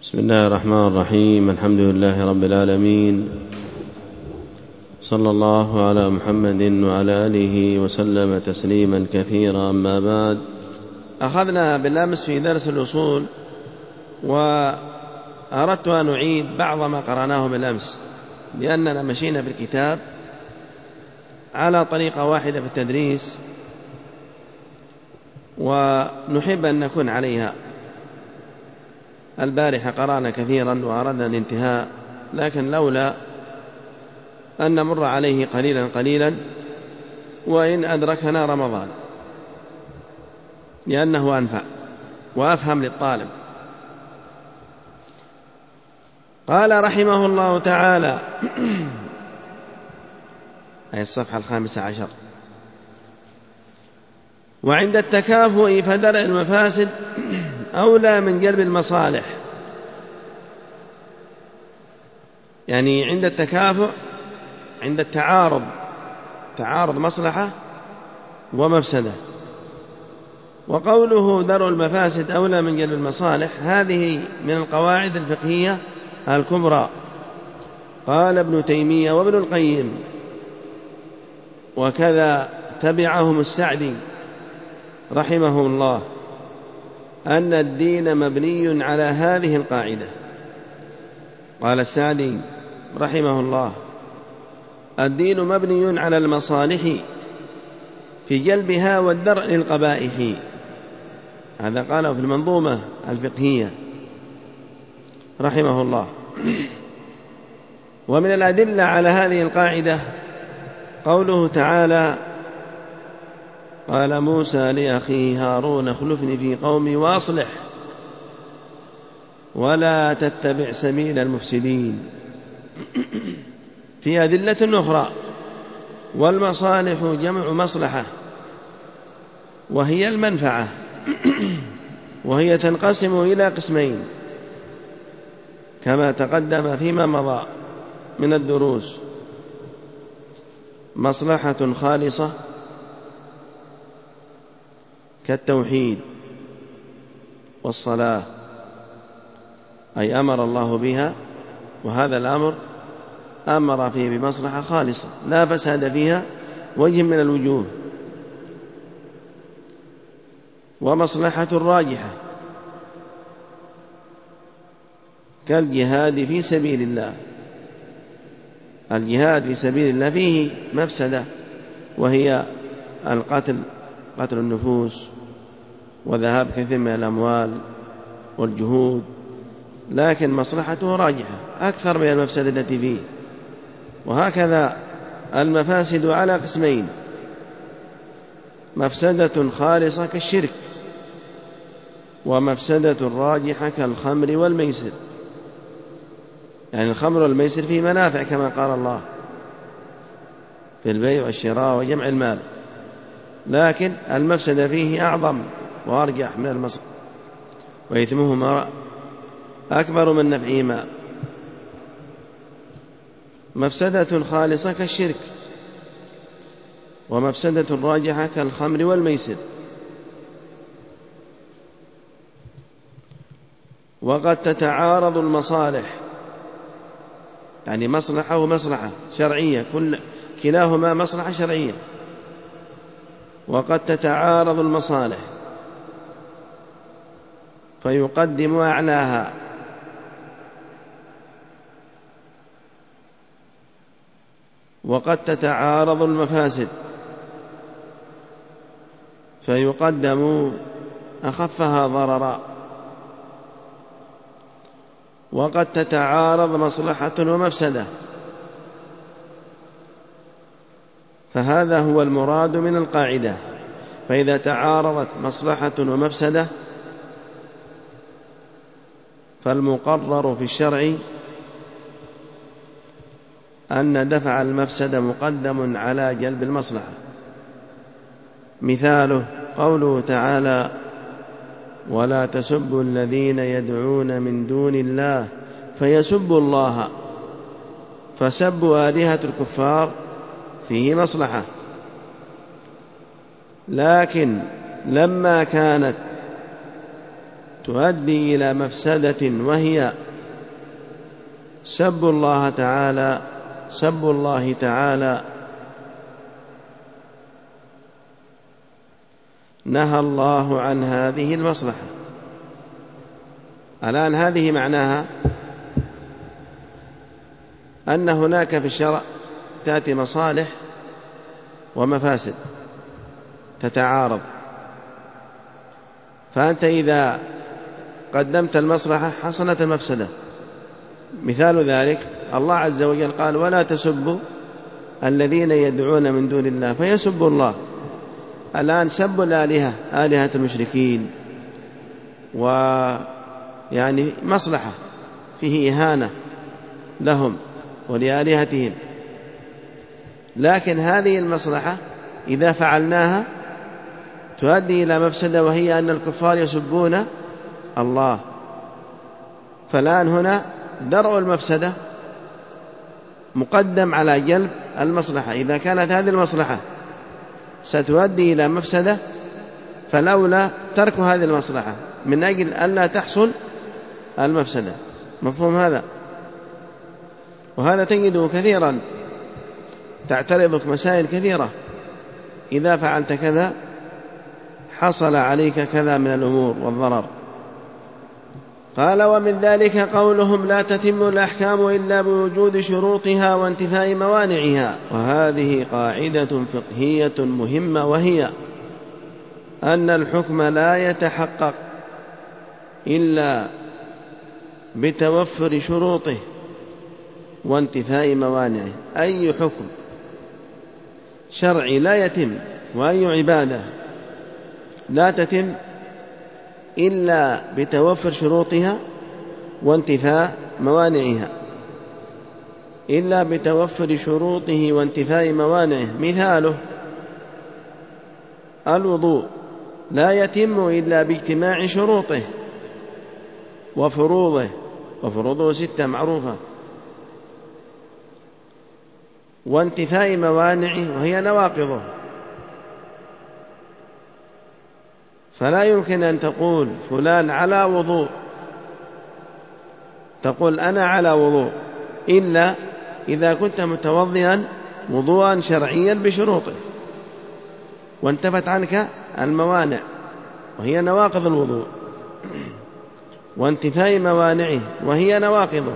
بسم الله الرحمن الرحيم. الحمد لله رب العالمين، صلى الله على محمد وعلى آله وسلم تسليما كثيرا. أما بعد، أخذنا بالأمس في درس الأصول، وأردت أن أعيد بعض ما قرأناه بالأمس، لأننا مشينا بالكتاب على طريقة واحدة في التدريس، ونحب أن نكون عليها. البارحة قرأنا كثيرا وأردنا الانتهاء، لكن لولا أن نمر عليه قليلا قليلا وإن أدركنا رمضان، لأنه أنفع وأفهم للطالب. قال رحمه الله تعالى أي الصفحة 15: وعند التكافؤ فدرء المفاسد أولى من جلب المصالح. يعني عند التكافؤ، عند التعارض، تعارض مصلحة ومفسدة. وقوله درء المفاسد أولى من جلب المصالح، هذه من القواعد الفقهية الكبرى. قال ابن تيمية وابن القيم، وكذا تبعهم السعدي رحمه الله، أن الدين مبني على هذه القاعدة. قال السعدي رحمه الله: الدين مبني على المصالح في جلبها والدرء للقبائح. هذا قاله في المنظومة الفقهية رحمه الله. ومن الأدلة على هذه القاعدة قوله تعالى: قال موسى لأخيه هارون اخلفني في قومي وأصلح ولا تتبع سبيل المفسدين. في أدلة أخرى: والمصالح جمع مصلحة، وهي المنفعة، وهي تنقسم إلى قسمين كما تقدم فيما مضى من الدروس: مصلحة خالصة كالتوحيد والصلاة، أي أمر الله بها، وهذا الأمر أمر فيه بمصلحة خالصة لا فساد فيها وجه من الوجوه. ومصلحة راجحة كالجهاد في سبيل الله. الجهاد في سبيل الله فيه مفسدة، وهي القتل، قتل النفوس وذهاب كثير من الأموال والجهود، لكن مصلحته راجحة أكثر من المفسدة التي فيه. وهكذا المفاسد على قسمين: مفسدة خالصة كالشرك، ومفسدة راجحة كالخمر والميسر. يعني الخمر والميسر فيه منافع كما قال الله في البيع والشراء وجمع المال، لكن المفسدة فيه أعظم وأرجح من المصلحة، وإثمهما أكبر من نفعهما. مفسدة خالصة كالشرك، ومفسدة راجحة كالخمر والميسر. وقد تتعارض المصالح، يعني مصلحة ومصلحة شرعية، كلاهما مصلحة شرعية. وقد تتعارض المصالح فيقدم أعلاها، وقد تتعارض المفاسد فيقدم أخفها ضررا. وقد تتعارض مصلحة ومفسدة، فهذا هو المراد من القاعدة. فإذا تعارضت مصلحة ومفسدة فالمقرر في الشرع أن دفع المفسدة مقدم على جلب المصلحة. مثاله قوله تعالى: ولا تسبوا الذين يدعون من دون الله فيسبوا الله. فسبوا آلهة الكفار فيه مصلحة، لكن لما كانت تؤدي إلى مفسدة، وهي سب الله تعالى، نهى الله عن هذه المصلحة. الآن هذه معناها أن هناك في الشرع تأتي مصالح ومفاسد تتعارض، فأنت إذا قدمت المصلحة حصلت المفسدة. مثال ذلك الله عز وجل قال: ولا تسبوا الذين يدعون من دون الله فيسبوا الله. الآن سب الآلهة، آلهة المشركين، ويعني مصلحة، فيه إهانة لهم ولآلهتهم، لكن هذه المصلحة إذا فعلناها تؤدي إلى مفسدة، وهي أن الكفار يسبون الله. فالآن هنا درء المفسدة مقدم على جلب المصلحة. إذا كانت هذه المصلحة ستؤدي إلى مفسدة فالأولى ترك هذه المصلحة من أجل ألا تحصل المفسدة. مفهوم هذا؟ وهذا تجده كثيرا، تعترضك مسائل كثيرة: إذا فعلت كذا حصل عليك كذا من الأمور والضرر. قال: ومن ذلك قولهم: لا تتم الأحكام إلا بوجود شروطها وانتفاء موانعها. وهذه قاعدة فقهية مهمة، وهي أن الحكم لا يتحقق إلا بتوفر شروطه وانتفاء موانعه. أي حكم شرعي لا يتم، وأي عبادة لا تتم إلا بتوفر شروطها وانتفاء موانعها، إلا بتوفر شروطه وانتفاء موانعه. مثاله الوضوء لا يتم إلا باجتماع شروطه وفروضه 6 معروفة، وانتفاء موانعه وهي نواقضه. فلا يمكن أن تقول فلان على وضوء، تقول أنا على وضوء، إلا إذا كنت متوضئا وضوءا شرعيا بشروطه وانتفت عنك الموانع وهي نواقض الوضوء، وانتفاء موانعه وهي نواقضه.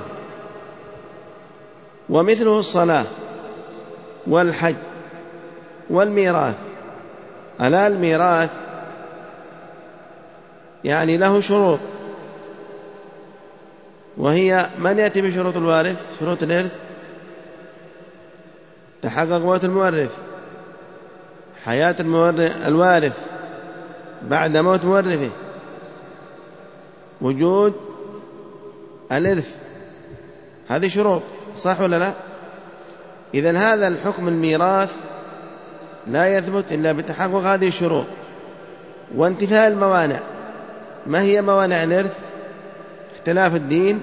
ومثله الصلاة والحج والميراث. ألا الميراث يعني له شروط، وهي من يأتي بشروط الوارث؟ شروط الإرث: تحقق موت المورث، حياة الوارث بعد موت مورثه، وجود الإرث. هذه شروط، صح ولا لا؟ إذن هذا الحكم الميراث لا يثبت إلا بتحقق هذه الشروط وانتفاء الموانع. ما هي موانع الإرث؟ اختلاف الدين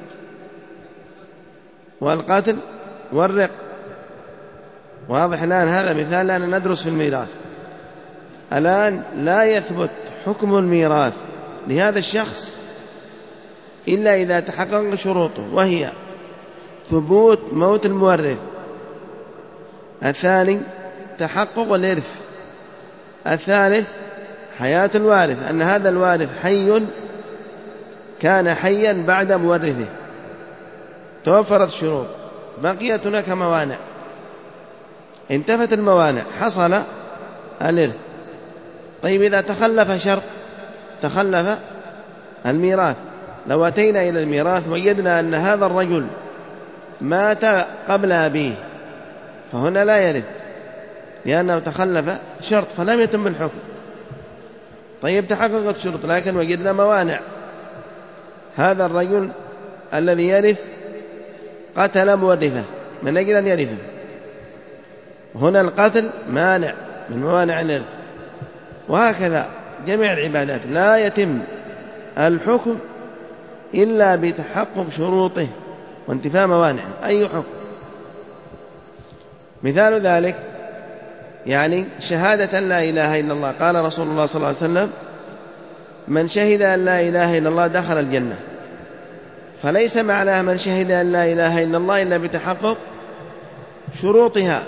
والقتل والرق. واضح الآن؟ هذا مثال لأننا ندرس في الميراث. الآن لا يثبت حكم الميراث لهذا الشخص إلا إذا تحقق شروطه، وهي ثبوت موت المورث، الثاني تحقق الإرث، الثالث حياة الوارث، أن هذا الوارث حي كان حيا بعد مورثه. توفرت الشروط، بقيت هناك موانع، انتفت الموانع، حصل الإرث. طيب إذا تخلف شرط، تخلف الميراث، لو أتينا إلى الميراث وجدنا أن هذا الرجل مات قبل أبيه فهنا لا يرث، لأنه تخلف شرط فلم يتم الحكم. طيب تحققت شروط لكن وجدنا موانع، هذا الرجل الذي يرث قتل مورثه من أجل أن يرثه، هنا القتل مانع من موانع الإرث. وهكذا جميع العبادات لا يتم الحكم إلا بتحقق شروطه وانتفاء موانعه. أي حكم؟ مثال ذلك يعني شهادة لا إله إلا الله. قال رسول الله صلى الله عليه وسلم: من شهد أن لا إله إلا الله دخل الجنة، فليس معناه من شهد أن لا إله إلا الله إلا بتحقق شروطها،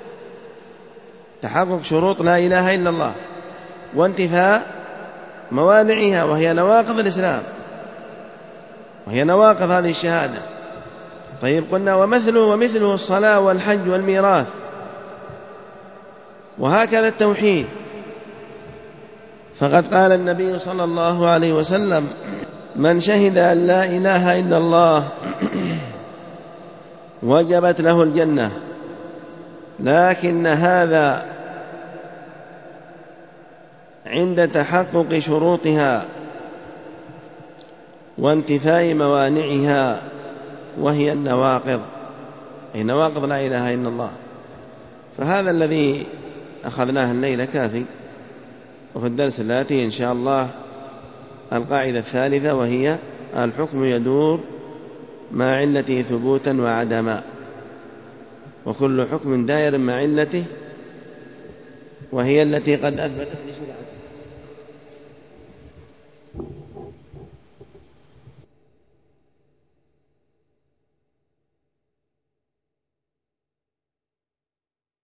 تحقق شروط لا إله إلا الله وانتفاء موانعها، وهي نواقض الإسلام، وهي نواقض هذه الشهادة. طيب قلنا ومثله الصلاة والحج والميراث، وهكذا التوحيد. فقد قال النبي صلى الله عليه وسلم: من شهد أن لا إله إلا الله وجبت له الجنة، لكن هذا عند تحقق شروطها وانتفاء موانعها، وهي النواقض، أي نواقض لا إله إلا الله. فهذا الذي أخذناه الليلة كافي، وفي الدرس الآتي إن شاء الله القاعدة الثالثة، وهي الحكم يدور مع علته ثبوتا وعدما، وكل حكم دائر مع علته، وهي التي قد أثبتت لشريعته.